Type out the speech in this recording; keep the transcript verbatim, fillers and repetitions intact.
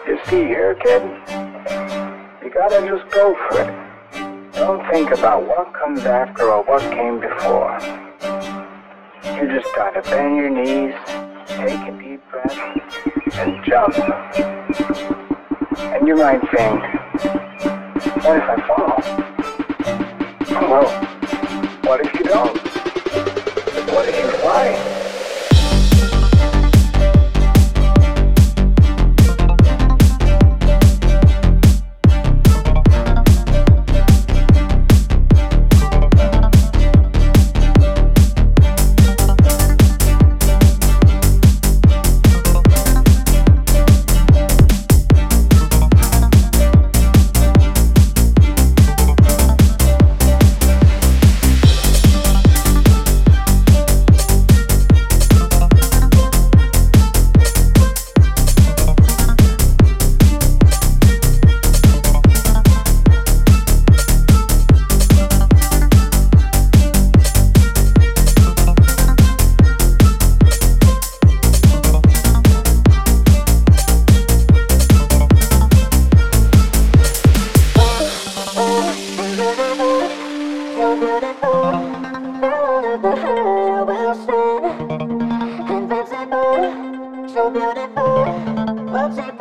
You see here, kid, you gotta just go for it. Don't think about what comes after or what came before. You just gotta bend your knees, take a deep breath, and jump. And you might think, what if I fall? Well, what if you don't? What if you fly? So beautiful,